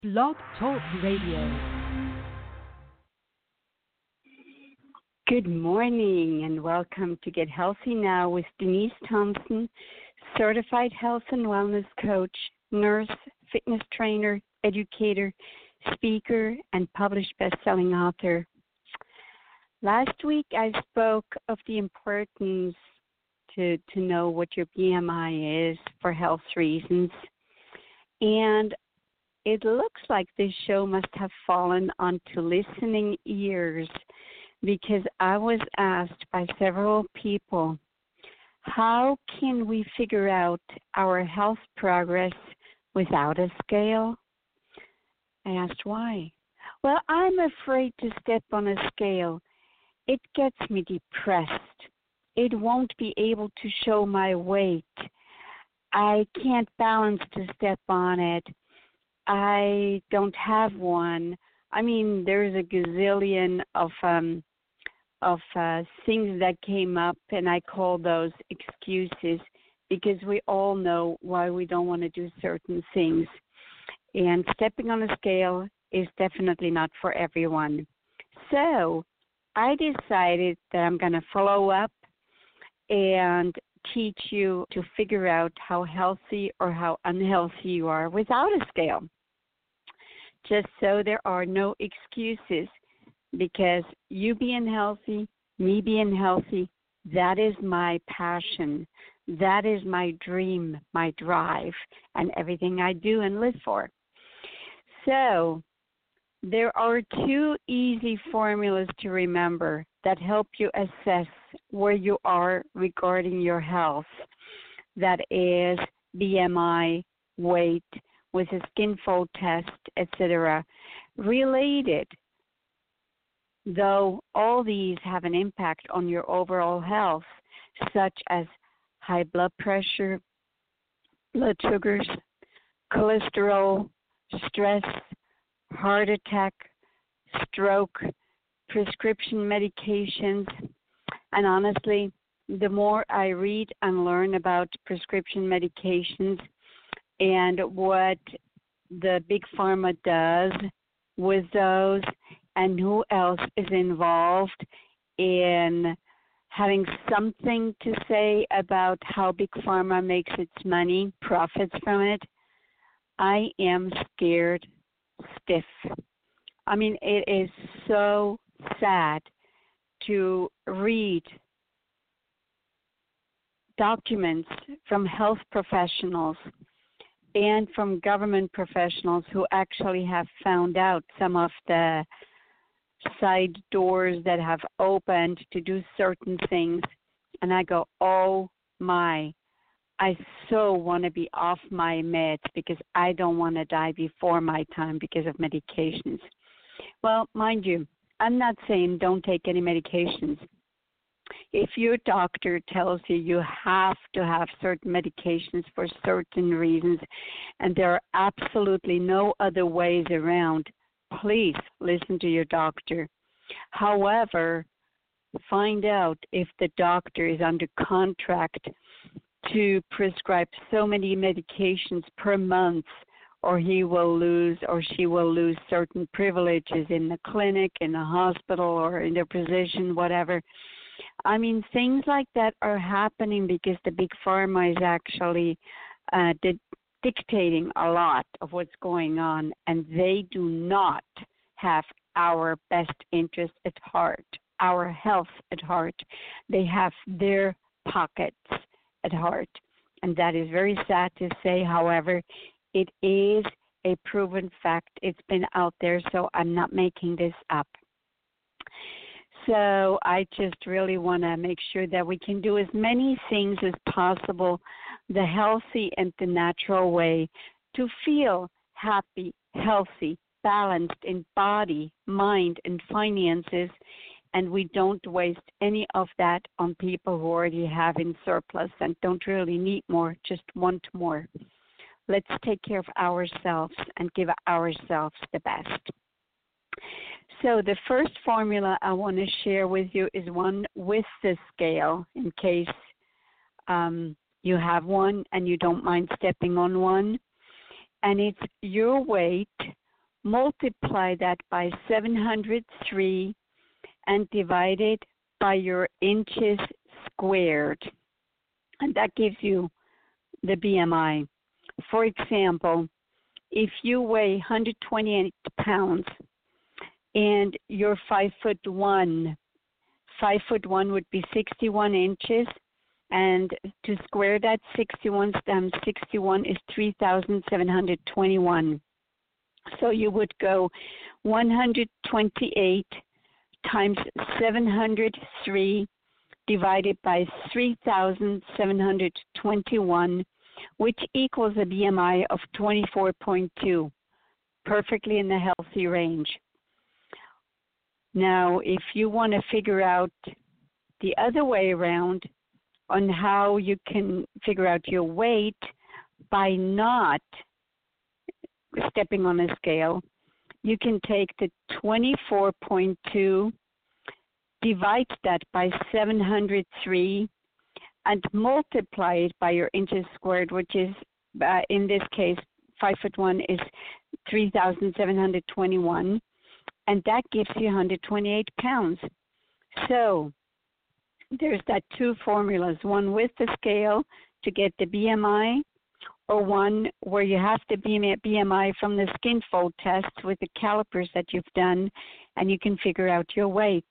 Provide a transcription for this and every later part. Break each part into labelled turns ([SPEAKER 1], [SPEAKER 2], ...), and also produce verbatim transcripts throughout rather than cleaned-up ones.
[SPEAKER 1] Blog Talk Radio.
[SPEAKER 2] Good morning and welcome to Get Healthy Now with Denise Thompson, certified health and wellness coach, nurse, fitness trainer, educator, speaker, and published best-selling author. Last week I spoke of the importance to, to know what your B M I is for health reasons. And it looks like this show must have fallen onto listening ears because I was asked by several people, how can we figure out our health progress without a scale? I asked why. Well, I'm afraid to step on a scale. It gets me depressed. It won't be able to show my weight. I can't balance to step on it. I don't have one. I mean, there's a gazillion of um, of uh, things that came up, and I call those excuses because we all know why we don't want to do certain things. And stepping on a scale is definitely not for everyone. So I decided that I'm going to follow up and teach you to figure out how healthy or how unhealthy you are without a scale. Just so there are no excuses, because you being healthy, me being healthy, that is my passion. That is my dream, my drive, and everything I do and live for. So there are two easy formulas to remember that help you assess where you are regarding your health. That is B M I, weight, with a skin fold test, et cetera. Related, though all these have an impact on your overall health, such as high blood pressure, blood sugars, cholesterol, stress, heart attack, stroke, prescription medications. And honestly, the more I read and learn about prescription medications and what the big pharma does with those and who else is involved in having something to say about how big pharma makes its money, profits from it, I am scared stiff. I mean, it is so sad to read documents from health professionals and from government professionals who actually have found out some of the side doors that have opened to do certain things. And I go, oh my, I so want to be off my meds because I don't want to die before my time because of medications. Well, mind you, I'm not saying don't take any medications. If your doctor tells you you have to have certain medications for certain reasons and there are absolutely no other ways around, please listen to your doctor. However, find out if the doctor is under contract to prescribe so many medications per month, or he will lose or she will lose certain privileges in the clinic, in the hospital, or in their position, whatever. I mean, things like that are happening because the big pharma is actually uh, di- dictating a lot of what's going on, and they do not have our best interest at heart, our health at heart. They have their pockets at heart, and that is very sad to say. However, it is a proven fact. It's been out there, so I'm not making this up. So I just really want to make sure that we can do as many things as possible the healthy and the natural way to feel happy, healthy, balanced in body, mind, and finances, and we don't waste any of that on people who already have in surplus and don't really need more, just want more. Let's take care of ourselves and give ourselves the best. So the first formula I want to share with you is one with the scale in case um, you have one and you don't mind stepping on one. And it's your weight multiply that by seven hundred three, and divide it by your inches squared. And that gives you the B M I. For example, if you weigh one hundred twenty-eight pounds and you're five foot one, five foot one would be sixty-one inches, and to square that, sixty-one times sixty-one is three thousand seven hundred twenty-one. So you would go one hundred twenty-eight times seven hundred three divided by three thousand seven hundred twenty-one, which equals a B M I of twenty-four point two, perfectly in the healthy range. Now, if you want to figure out the other way around on how you can figure out your weight by not stepping on a scale, you can take the twenty-four point two, divide that by seven hundred three, and multiply it by your inches squared, which is, uh, in this case, five foot one is three thousand seven hundred twenty-one, and that gives you one hundred twenty-eight pounds. So there's that two formulas, one with the scale to get the B M I, or one where you have the B M I from the skin fold test with the calipers that you've done, and you can figure out your weight.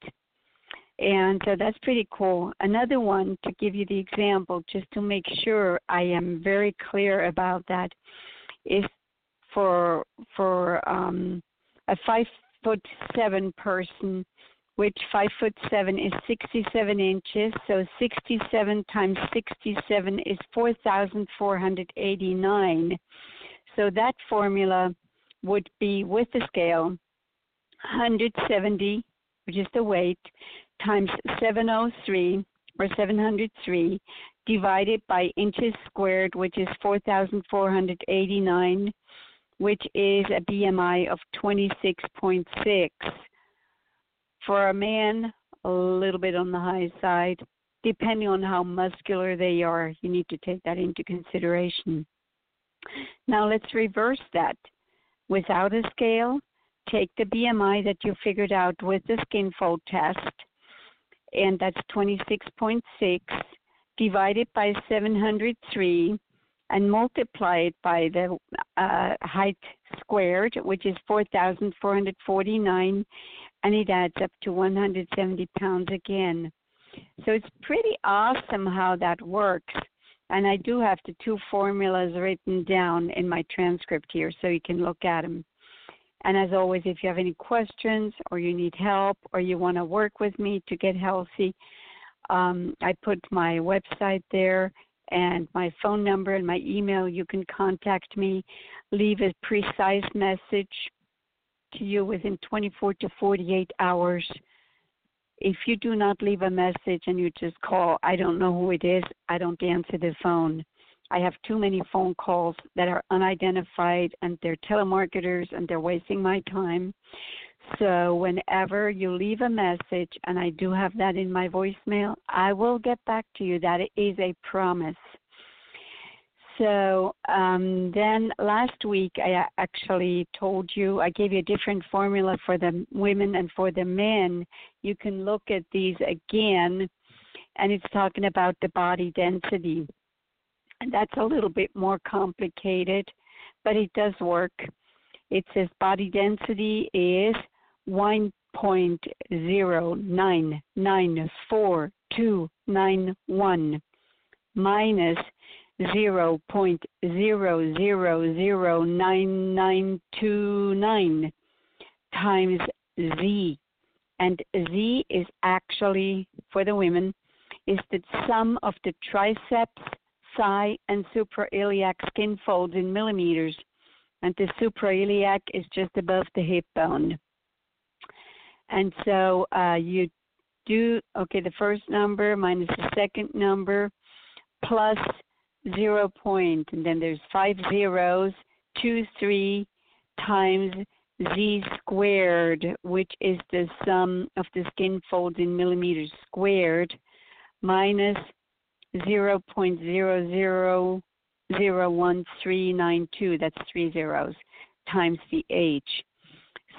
[SPEAKER 2] And so that's pretty cool. Another one, to give you the example, just to make sure I am very clear about that, is for for um, a five foot seven person, which five foot seven is sixty-seven inches. So sixty-seven times sixty-seven is four thousand four hundred eighty-nine. So that formula would be, with the scale, one hundred seventy, which is the weight, times seven hundred three, or seven hundred three, divided by inches squared, which is four thousand four hundred eighty-nine, which is a B M I of twenty-six point six. For a man, a little bit on the high side. Depending on how muscular they are, you need to take that into consideration. Now let's reverse that. Without a scale, take the B M I that you figured out with the skin fold test, and that's twenty-six point six, divided by seven hundred three, and multiply it by the uh, height squared, which is four thousand four hundred forty-nine, and it adds up to one hundred seventy pounds again. So it's pretty awesome how that works. And I do have the two formulas written down in my transcript here, so you can look at them. And as always, if you have any questions or you need help or you want to work with me to get healthy, um, I put my website there and my phone number and my email. You can contact me, leave a precise message to you within twenty-four to forty-eight hours. If you do not leave a message and you just call, I don't know who it is, I don't answer the phone. I have too many phone calls that are unidentified, and they're telemarketers, and they're wasting my time. So whenever you leave a message, and I do have that in my voicemail, I will get back to you. That is a promise. So um, then last week I actually told you, I gave you a different formula for the women and for the men. You can look at these again, and it's talking about the body density. And that's a little bit more complicated, but it does work. It says body density is one point zero nine nine four two nine one minus zero point zero zero zero nine nine two nine times Z. And Z is actually, for the women, is the sum of the triceps, thigh, and suprailiac skin folds in millimeters. And the suprailiac is just above the hip bone. And so uh, you do, okay, the first number minus the second number plus zero point, and then there's five zeros, two, three times Z squared, which is the sum of the skin folds in millimeters squared, minus zero point zero zero zero one three nine two, that's three zeros, times the H.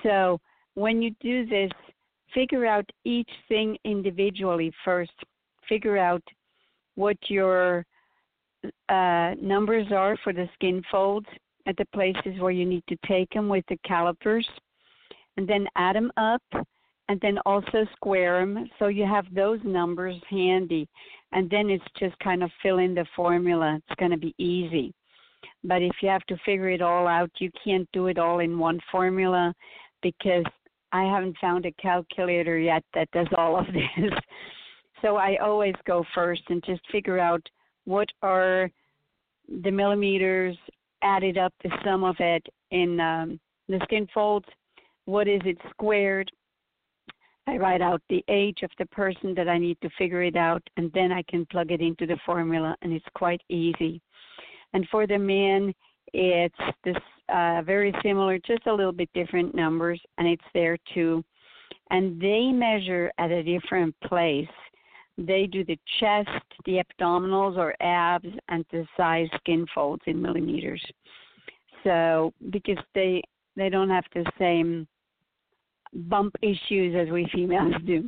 [SPEAKER 2] So when you do this, figure out each thing individually first. Figure out what your uh, numbers are for the skin folds at the places where you need to take them with the calipers, and then add them up, and then also square them so you have those numbers handy. And then it's just kind of fill in the formula. It's going to be easy. But if you have to figure it all out, you can't do it all in one formula, because I haven't found a calculator yet that does all of this. So I always go first and just figure out what are the millimeters added up, the sum of it in um, the skin folds. What is it squared? I write out the age of the person that I need to figure it out, and then I can plug it into the formula, and it's quite easy. And for the men, it's this uh, very similar, just a little bit different numbers, and it's there too. And they measure at a different place. They do the chest, the abdominals or abs, and the size skin folds in millimeters. So because they they don't have the same bump issues as we females do.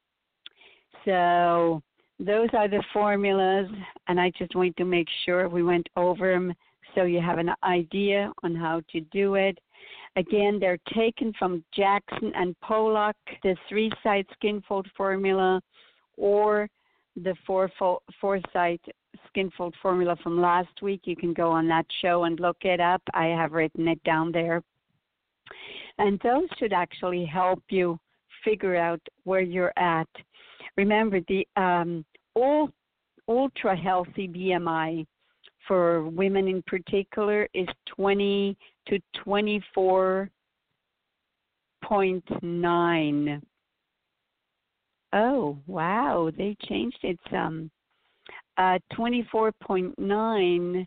[SPEAKER 2] So those are the formulas, and I just want to make sure we went over them so you have an idea on how to do it. Again, they're taken from Jackson and Pollock, the three-side skin fold formula, or the four fo- four-side skin fold formula from last week. You can go on that show and look it up. I have written it down there. And those should actually help you figure out where you're at. Remember, the um, all, ultra healthy B M I for women in particular is twenty to twenty-four point nine. Oh, wow, they changed it some. Uh, twenty-four point nine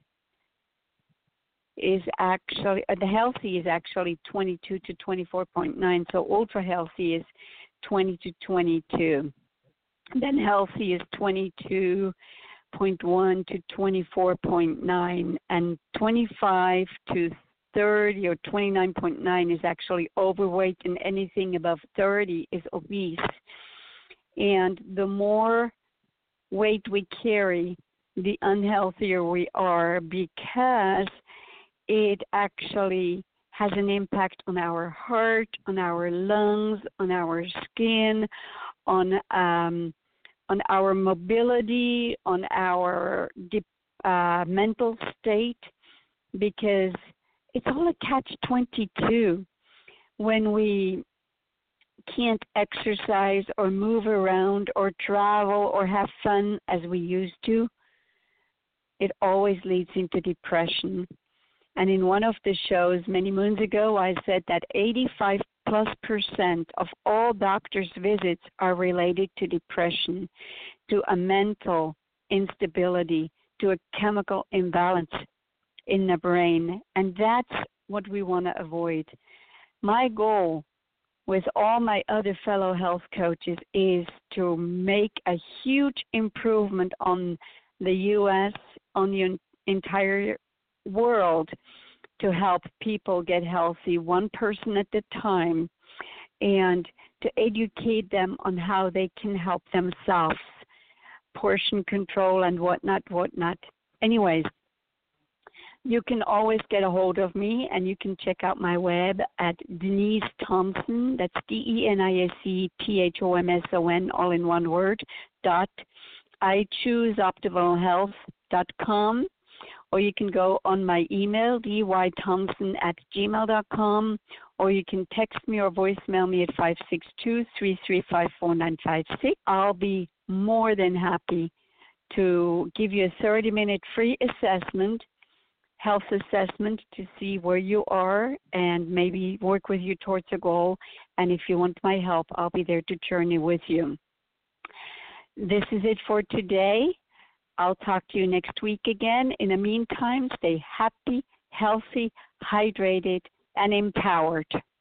[SPEAKER 2] is actually, uh, the healthy is actually twenty-two to twenty-four point nine, so ultra healthy is twenty to twenty-two. Then healthy is twenty-two point one to twenty-four point nine, and twenty-five to thirty or twenty-nine point nine is actually overweight, and anything above thirty is obese. And the more weight we carry, the unhealthier we are, because it actually has an impact on our heart, on our lungs, on our skin, on um, on our mobility, on our deep, uh, mental state, because it's all a catch twenty-two. When we can't exercise or move around or travel or have fun as we used to, it always leads into depression. And in one of the shows many moons ago, I said that eighty-five plus percent of all doctors' visits are related to depression, to a mental instability, to a chemical imbalance in the brain. And that's what we want to avoid. My goal with all my other fellow health coaches is to make a huge improvement on the U S, on the entire world, to help people get healthy one person at a time, and to educate them on how they can help themselves, portion control and whatnot, whatnot. Anyways, you can always get a hold of me, and you can check out my web at Denise Thompson, that's D E N I S E T H O M S O N, all in one word, dot I choose optimal health dot com. Or you can go on my email, d y thompson at gmail dot com, or you can text me or voicemail me at five six two, three three five, four nine five six. I'll be more than happy to give you a thirty-minute free assessment, health assessment, to see where you are and maybe work with you towards a goal. And if you want my help, I'll be there to journey with you. This is it for today. I'll talk to you next week again. In the meantime, stay happy, healthy, hydrated, and empowered.